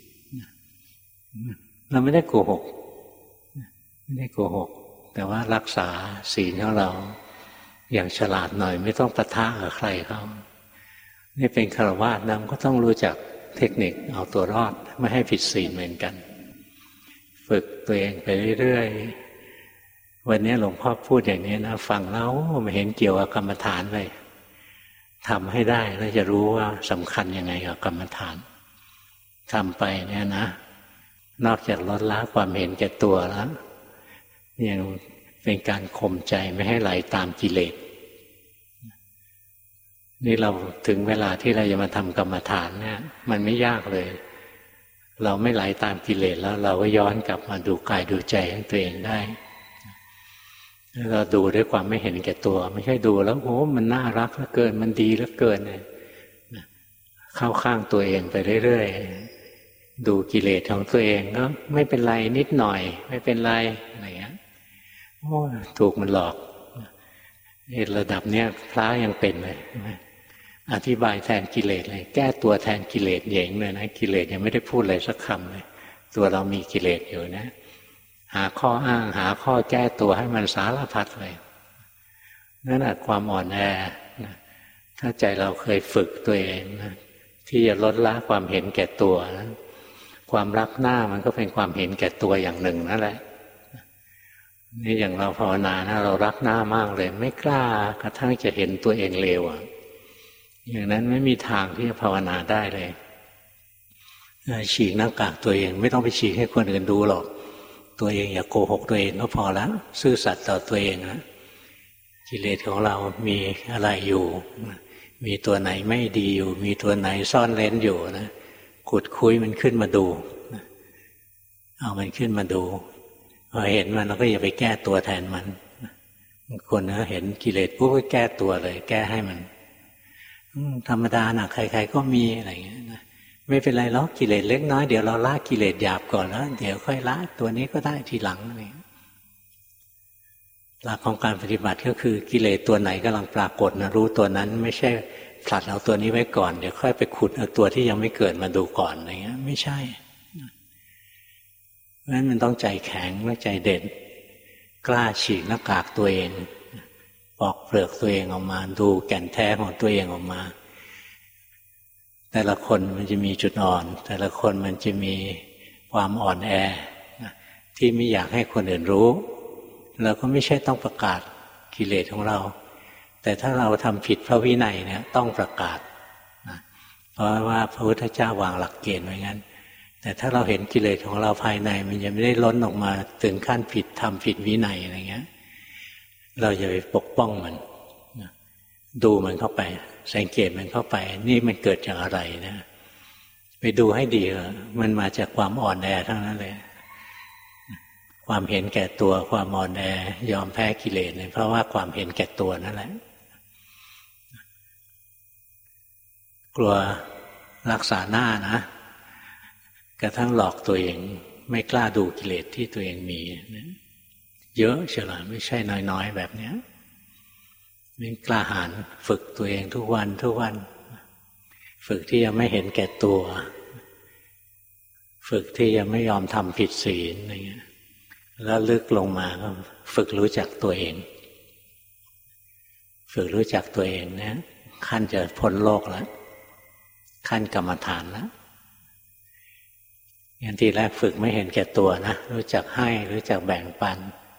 เราไม่ได้โกหกแต่ว่ารักษาศีลของเราอย่างฉลาดหน่อยไม่ต้องปะทะกับใครเขานี่เป็นฆราวาสนะก็ต้องรู้จักเทคนิคเอาตัวรอดไม่ให้ผิดศีลเหมือนกันฝึกตัวเองไปเรื่อยๆวันนี้หลวงพ่อพูดอย่างนี้นะฟังแล้วไม่เห็นเกี่ยวกับกรรมฐานเลยทำให้ได้แล้วจะรู้ว่าสำคัญยังไงกับกรรมฐานทำไปเนี่ยนะนอกจากลดละความเห็นแก่ตัวแล้วยังเป็นการข่มใจไม่ให้ไหลตามกิเลสนี่เราถึงเวลาที่เราจะมาทำกรรมฐานเนี่ยมันไม่ยากเลยเราไม่ไหลตามกิเลสแล้วเราก็ย้อนกลับมาดูกายดูใจของตัวเองได้เราดูด้วยความไม่เห็นแก่ตัวไม่ใช่ดูแล้วโอ้มันน่ารักเหลือเกินมันดีเหลือเกินเนี่ยเข้าข้างตัวเองไปเรื่อยๆดูกิเลสของตัวเองก็ไม่เป็นไรนิดหน่อยไม่เป็นไรอะไรเงี้ยโอ้ถูกมันหลอกระดับเนี้ยพระยังเป็นเลยอธิบายแทนกิเลสเลยแก้ตัวแทนกิเลสเองเลยนะกิเลสยังไม่ได้พูดอะไรสักคำเลยตัวเรามีกิเลสอยู่นะหาข้ออ้างหาข้อแก้ตัวให้มันสารพัดเลยนั่นแหละความอ่อนแอนะถ้าใจเราเคยฝึกตัวเองนะที่จะลดละความเห็นแก่ตัวนะความรักหน้ามันก็เป็นความเห็นแก่ตัวอย่างหนึ่งนั่นแหละนี่อย่างเราภาวนานะเรารักหน้ามากเลยไม่กล้ากระทั่งจะเห็นตัวเองเลวอย่างนั้นไม่มีทางที่จะภาวนาได้เลยฉีกหน้ากากตัวเองไม่ต้องไปฉีกให้คนอื่นดูหรอกตัวเองอย่าโกหกตัวเองก็พอแล้วซื่อสัตย์ต่อตัวเองนะกิเลสของเรามีอะไรอยู่มีตัวไหนไม่ดีอยู่มีตัวไหนซ่อนเร้นอยู่นะขุดคุยมันขึ้นมาดูเอามันขึ้นมาดูพอเห็นมันเราก็อย่าไปแก้ตัวแทนมันคนนะเห็นกิเลสปุ๊บก็แก้ตัวเลยแก้ให้มันธรรมดานะใครๆก็มีอะไรอย่างเงี้ยนะไม่เป็นไรหรอกกิเลสเล็กน้อยเดี๋ยวเราละกิเลสหยาบก่อนแล้วเดี๋ยวค่อยละตัวนี้ก็ได้ทีหลังอะไรหลักของการปฏิบัติก็คือกิเลสตัวไหนกำลังปรากฏนะรู้ตัวนั้นไม่ใช่ผลัดเอาตัวนี้ไว้ก่อนเดี๋ยวค่อยไปขุดเอาตัวที่ยังไม่เกิดมาดูก่อนอะไรเงี้ยไม่ใช่เพราะฉะนั้นมันต้องใจแข็งและใจเด่นกล้าฉีกหน้ากากตัวเองปอกเปลือกตัวเองออกมาดูแก่นแท้ของตัวเองออกมาแต่ละคนมันจะมีจุดอ่อนแต่ละคนมันจะมีความอ่อนแอที่ไม่อยากให้คนอื่นรู้เราก็ไม่ใช่ต้องประกาศกิเลสของเราแต่ถ้าเราทำผิดพระวินัยเนี่ยต้องประกาศเพราะว่าพระพุทธเจ้าวางหลักเกณฑ์ไว้งั้นแต่ถ้าเราเห็นกิเลสของเราภายในมันยังไม่ได้ล้นออกมาถึงขั้นผิดทำผิดวินัยอะไรเงี้ยเราจะไปปกป้องมันดูมันเข้าไปสังเกตมันเข้าไปนี่มันเกิดจากอะไรนะไปดูให้ดีมันมาจากความอ่อนแอทั้งนั้นเลยความเห็นแก่ตัวความอ่อนแอยอมแพ้กิเลสเนี่ยเพราะว่าความเห็นแก่ตัวนั่นแหละกลัวรักษาหน้านะกระทั่งหลอกตัวเองไม่กล้าดูกิเลสที่ตัวเองมีเยอะเฉล่ะไม่ใช่น้อยๆแบบเนี้ยไม่กล้าหาญฝึกตัวเองทุกวันฝึกที่จะไม่เห็นแก่ตัวฝึกที่จะไม่ยอมทำผิดศีลอะไรเงี้ยแล้วลึกลงมาก็ฝึกรู้จักตัวเองฝึกรู้จักตัวเองเนี่ยขั้นจะพ้นโลกแล้วขั้นกรรมฐานแล้วอย่างที่แรกฝึกไม่เห็นแก่ตัวนะรู้จักให้รู้จักแบ่งปัน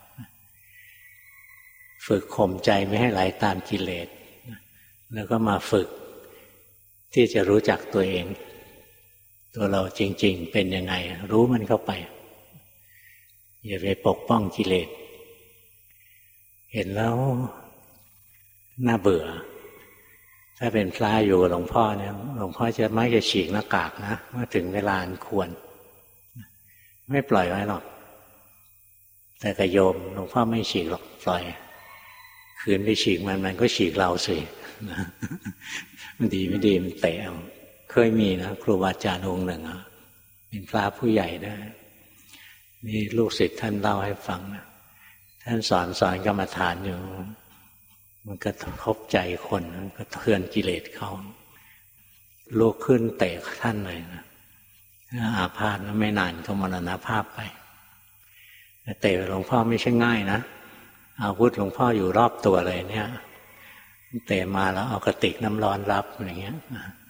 ฝึกข่มใจไม่ให้ไหลตามกิเลสแล้วก็มาฝึกที่จะรู้จักตัวเองตัวเราจริงๆเป็นยังไงรู้มันเข้าไปอย่าไปปกป้องกิเลสเห็นแล้วน่าเบื่อถ้าเป็นพระอยู่หลวงพ่อเนี่ยหลวงพ่อจะไม่จะฉีกหน้ากากนะเมื่อถึงเวลาอันควรไม่ปล่อยไว้หรอกแต่กระโยมหลวงพ่อไม่ฉีกหรอกปล่อยคืนไปฉีกมันก็ฉีกเราสิมันดีไม่ดีมันเตะเอาเคยมีนะครูบาอาจารย์องค์หนึ่งเป็นพระผู้ใหญ่นะนี่ลูกศิษย์ท่านเล่าให้ฟังนะท่านสอนกรรมฐานอยู่มันก็ทบใจคนมันก็เทือนกิเลสเขาลุกขึ้นเตะท่านเลยนะอาพาธไม่นานก็มรณภาพไปเตะหลวงพ่อไม่ใช่ง่ายนะอาวุธหลวงพ่ออยู่รอบตัวเลยเนี่ยเตะมาแล้วเอากระติกน้ำร้อนรับอย่างเงี้ย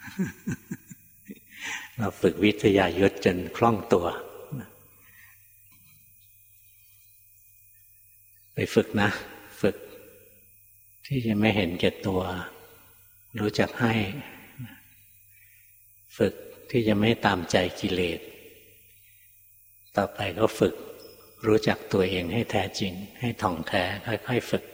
เราฝึกวิทยายุทธจนคล่องตัวไปฝึกนะฝึกที่จะไม่เห็นแก่ตัวรู้จักให้ฝึกที่จะไม่ตามใจกิเลสต่อไปก็ฝึกรู้จักตัวเองให้แท้จริงให้ถ่องแท้ค่อยๆฝึกไป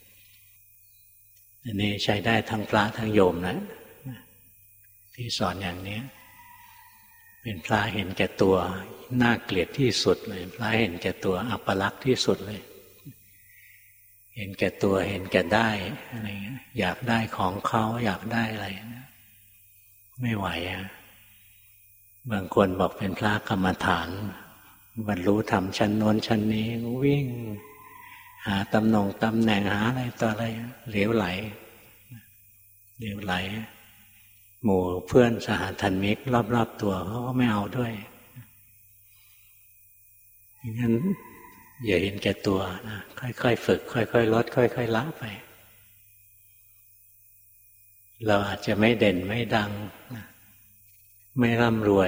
อันนี้ใช้ได้ทั้งพระทั้งโยมนะที่สอนอย่างนี้เป็นพระเห็นแก่ตัวน่าเกลียดที่สุดเลยพระเห็นแก่ตัวอัปลักษณ์ที่สุดเลยเห็นแก่ตัวเห็นแก่ได้อะไรเงี้ยอยากได้ของเขาอยากได้อะไรนะไม่ไหวบางคนบอกเป็นพระกรรมฐานบรรลุธรรมชั้นโน้นชั้นนี้วิ่งหาตำแหน่งหาอะไรต่ออะไรเหลวไหลหมู่เพื่อนสหธรรมิกรอบๆตัวเขาก็ไม่เอาด้วยงั้นอย่าเห็นแก่ตัวนะค่อยๆฝึกค่อยๆลดค่อยๆละไปเราอาจจะไม่เด่นไม่ดังไม่ร่ำรวย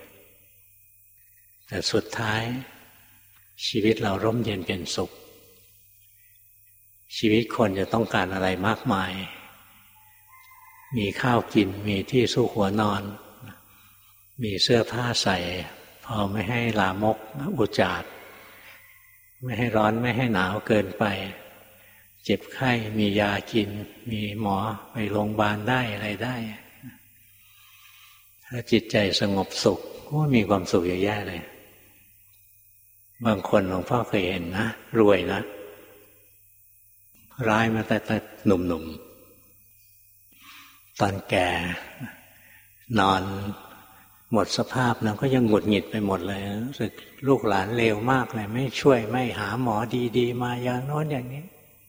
แต่สุดท้ายชีวิตเราร่มเย็นเป็นสุขชีวิตคนจะต้องการอะไรมากมายมีข้าวกินมีที่ซุกหัวนอนมีเสื้อผ้าใส่พอไม่ให้ลามกอุจจาระไม่ให้ร้อนไม่ให้หนาวเกินไปเจ็บไข้มียากินมีหมอไปโรงพยาบาลได้อะไรได้ถ้าจิตใจสงบสุขก็มีความสุขอย่างแย่เลยบางคนหลวงพ่อเคยเห็นนะรวยนะร้ายมาแต่หนุ่มๆตอนแก่นอนหมดสภาพแล้วก็ยังหงุดหงิดไปหมดเลยรู้สึกลูกหลานเลวมากเลยไม่ช่วยไม่หาหมอดีๆมาอย่างโน้นอย่างนี้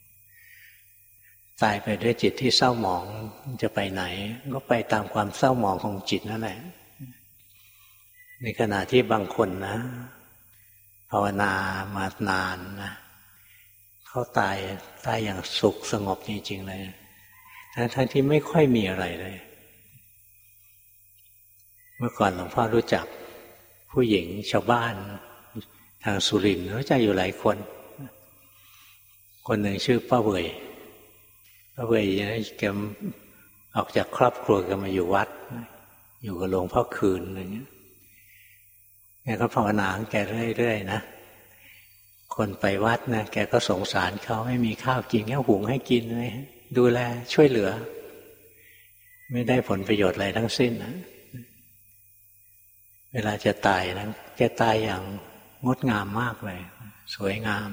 ตายไปด้วยจิตที่เศร้าหมองจะไปไหนก็ไปตามความเศร้าหมองของจิตนั่นแหละในขณะที่บางคนนะภาวนามานานนะเขาตายอย่างสุขสงบจริงๆเลยทั้งที่ไม่ค่อยมีอะไรเลยเมื่อก่อนหลวงพ่อรู้จักผู้หญิงชาวบ้านทางสุรินทร์รู้จักอยู่หลายคนหนึ่งชื่อป้าเวยแกออกจากครอบครัวแกมาอยู่วัดอยู่กับหลวงพ่อคืนอะไรเงี้ยแกก็ภาวนาของแกเรื่อยๆนะคนไปวัดนะแกก็สงสารเขาไม่มีข้าวกินแกหุงให้กินเลยดูแลช่วยเหลือไม่ได้ผลประโยชน์อะไรทั้งสิ้นนะเวลาจะตายนะแกตายอย่างงดงามมากเลยสวยงาม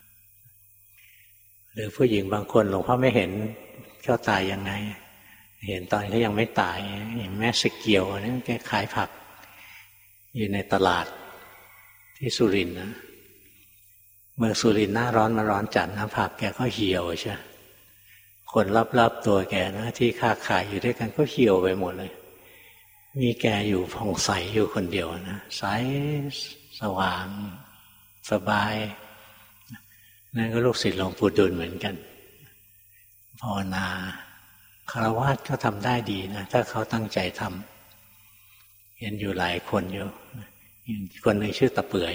หรือผู้หญิงบางคนหลวงพ่อไม่เห็นเขาตายยังไงเห็นตอนเขายังไม่ตายอย่างแม่สเกียวนี่แกขายผักอยู่ในตลาดที่สุรินทร์นะเมืองสุรินทร์หน้าร้อนมาร้อนจัดนะผักแกก็เหี่ยวใช่คนรอบๆตัวแกนะที่ค้าขายอยู่ด้วยกันก็เหี่ยวไปหมดเลยมีแกอยู่ผ่องใสอยู่คนเดียวนะใสสว่างสบายนั่นก็ลูกศิษย์หลวงปู่ดุลเหมือนกันภาวนาฆราวาสก็ทำได้ดีนะถ้าเขาตั้งใจทำเห็นอยู่หลายคนอยู่คนหนึ่งชื่อตะเปื่อย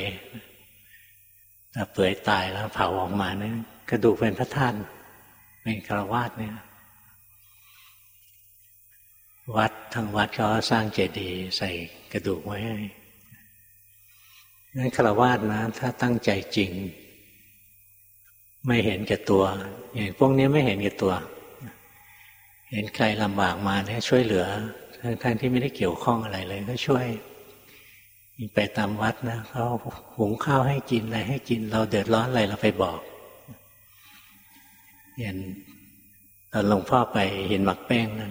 ตายแล้วเผาออกมาเนี่ยกระดูกเป็นพระธาตุเป็นฆราวาสเนี่ยวัดทั้งวัดเขาสร้างเจดีย์ใส่กระดูกไว้ให้นั้นฆราวาสนะถ้าตั้งใจจริงไม่เห็นแก่ตัวอย่างพวกนี้ไม่เห็นแก่ตัวเห็นใครลำบากมาเนี่ยช่วยเหลือทั้งที่ไม่ได้เกี่ยวข้องอะไรเลยก็ช่วยไปตามวัดนะเขาหุงข้าวให้กินอะไรให้กินเราเดือดร้อนอะไรเราไปบอกอย่างตอนหลวงพ่อไปเห็นหมักแป้งนั้น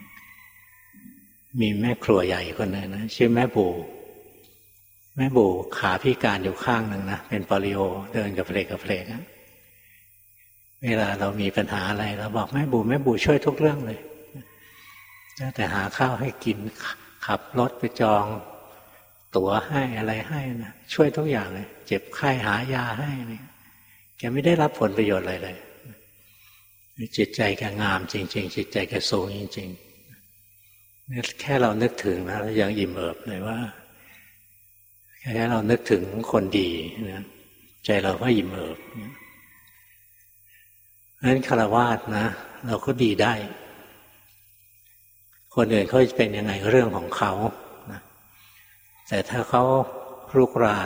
มีแม่ครัวใหญ่คนนึงนะชื่อแม่บูขาพิการอยู่ข้างหนึ่งนะเป็นโปลิโอเดินกับเพลกนะเวลาเรามีปัญหาอะไรเราบอกแม่บูช่วยทุกเรื่องเลยแต่หาข้าวให้กินขับรถไปจองตั๋วให้อะไรให้นะช่วยทุกอย่างเลยเจ็บไข้หายาให้เนี่ยแกไม่ได้รับผลประโยชน์อะไรเลยจิตใจแกงามจริงๆจิตใจแกสูงจริงๆแค่เรานึกถึงนะเรายังอิ่มเอิบเลยว่าแค่เรานึกถึงคนดีนะใจเราก็อิ่มเอิบนั้นฆราวาสนะเราก็ดีได้คนอื่นเขาจะเป็นยังไงเรื่องของเขานะแต่ถ้าเขารุกราน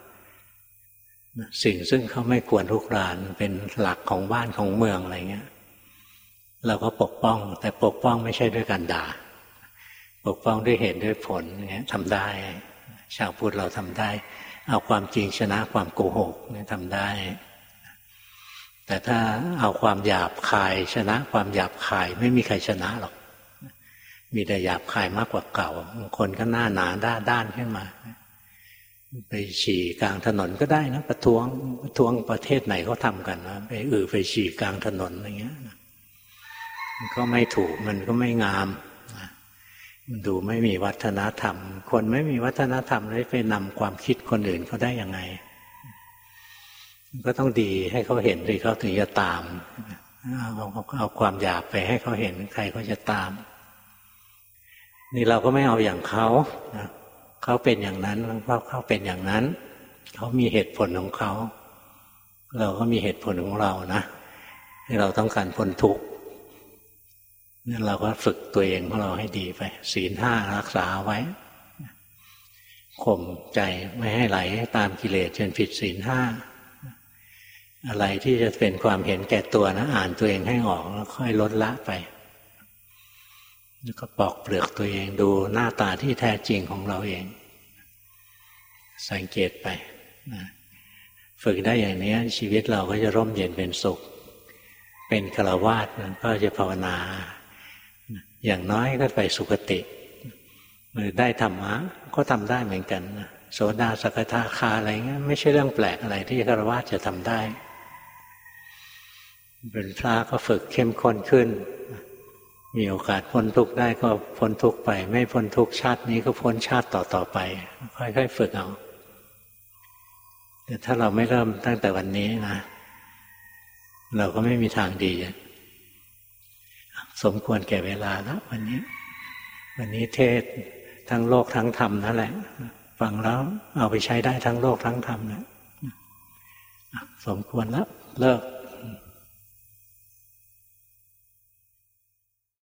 สิ่งซึ่งเขาไม่ควรรุกรานเป็นหลักของบ้านของเมืองอะไรเงี้ยเราก็ปกป้องแต่ปกป้องไม่ใช่ด้วยการด่าปกป้องด้วยเหตุด้วยผลเงี้ยทำได้ชาวพุทธเราทำได้เอาความจริงชนะความโกหกเนี่ยทำได้แต่ถ้าเอาความหยาบคายชนะความหยาบคายไม่มีใครชนะหรอกมีแต่หยาบคายมากกว่าเก่าคนก็หน้าหนาด้านขึ้นมาไปฉี่กลางถนนก็ได้นะประท้วงประเทศไหนเขาทำกันนะไปไปฉี่กลางถนนอะไรเงี้ยมันก็ไม่ถูกมันก็ไม่งามมันดูไม่มีวัฒนธรรมคนไม่มีวัฒนธรรมเลยไปนำความคิดคนอื่นเขาได้ยังไงก็ต้องดีให้เขาเห็นสิเขาถึงจะตามเอาความอยากไปให้เขาเห็นใครก็จะตามนี่เราก็ไม่เอาอย่างเขาเขาเป็นอย่างนั้นเพราะเขาเป็นอย่างนั้นเขามีเหตุผลของเขาเราก็มีเหตุผลของเรานะที่เราต้องการพ้นทุกข์นี่เราก็ฝึกตัวเองของเราให้ดีไปศีล 5รักษาไว้ข่มใจไม่ให้ไหลตามกิเลสจนผิดศีล 5อะไรที่จะเป็นความเห็นแก่ตัวนะอ่านตัวเองให้ออกแล้วค่อยลดละไปแล้วก็ปอกเปลือกตัวเองดูหน้าตาที่แท้จริงของเราเองสังเกตไปนะฝึกได้อย่างนี้ชีวิตเราก็จะร่มเย็นเป็นสุขเป็นฆราวาสก็จะภาวนาอย่างน้อยก็ไปสุคติหรือได้ธรรมะก็ทำได้เหมือนกันโสดาสกทาคาอะไรเงี้ยไม่ใช่เรื่องแปลกอะไรที่ฆราวาสจะทำได้เป็นพระก็ฝึกเข้มข้นขึ้นมีโอกาสพ้นทุกข์ได้ก็พ้นทุกข์ไปไม่พ้นทุกข์ชาตินี้ก็พ้นชาติต่อไปค่อยๆฝึกเอาแต่ถ้าเราไม่เริ่มตั้งแต่วันนี้นะเราก็ไม่มีทางดีสมควรแก่เวลาแล้ววันนี้เทศทั้งโลกทั้งธรรมนั่นแหละฟังแล้วเอาไปใช้ได้ทั้งโลกทั้งธรรมนะสมควรแล้วเลิก